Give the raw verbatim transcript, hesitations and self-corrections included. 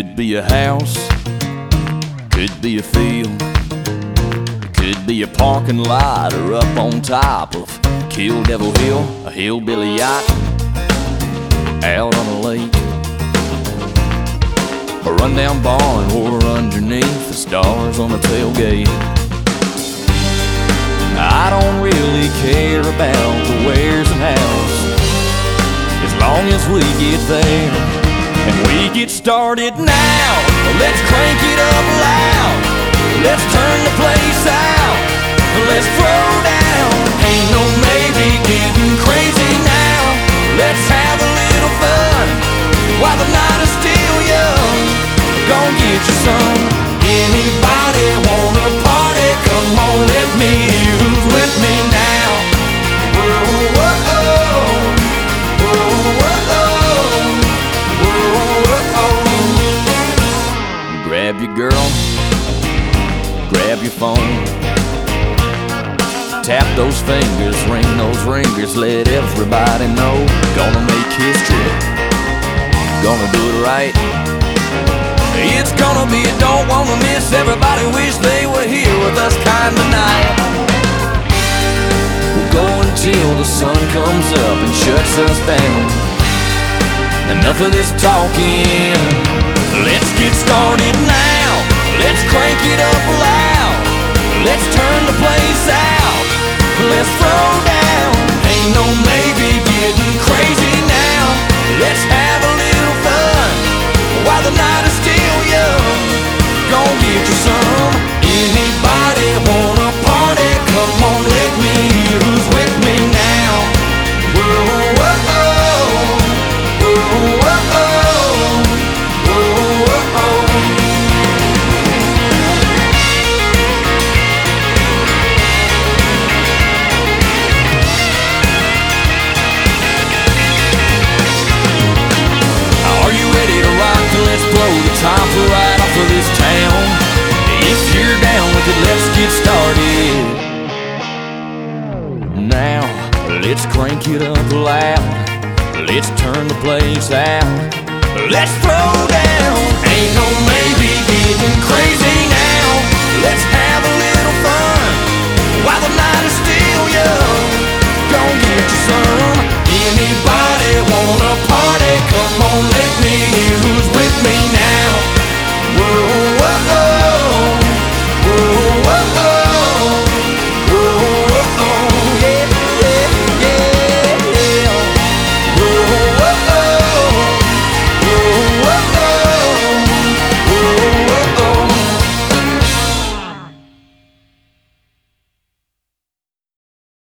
Could be a house, could be a field, could be a parking lot, or up on top of Kill Devil Hill, a hillbilly yacht out on a lake, a rundown barn or underneath the stars on a tailgate. I don't really care about the wheres and hows, as long as we get there and we get started now. Let's crank it up loud, let's turn the place out, let's throw down. Ain't no maybe, getting crazy now. Let's have a little fun while the night is still young. Gonna get you some. Anybody wanna party? Come on, let me hear who's with me now. Whoa, whoa, whoa, whoa, whoa, whoa. Grab your girl, grab your phone, tap those fingers, ring those ringers, let everybody know. Gonna make history, gonna do it right. It's gonna be a don't wanna miss. Everybody wish they were here with us kind of night. We'll go until the sun comes up and shuts us down. Enough of this talking, let's get started now. Let's crank it up loud, let's turn the place out, let's throw down. Ain't no maybe, getting crazy now. Let's have a little fun while the night is still young. Gonna get you some. Anybody wanna party? Come on, let me hear who's with me now. Whoa, whoa, whoa, whoa, whoa, whoa, whoa. Are you ready to rock? Let's blow the top right off of this town. If you're down with it, let's get started now. Let's crank it up loud, let's turn the place out, let's throw down. Ain't no maybe, getting crazy now. Let's have a little fun while the night is still young. Gonna get you some.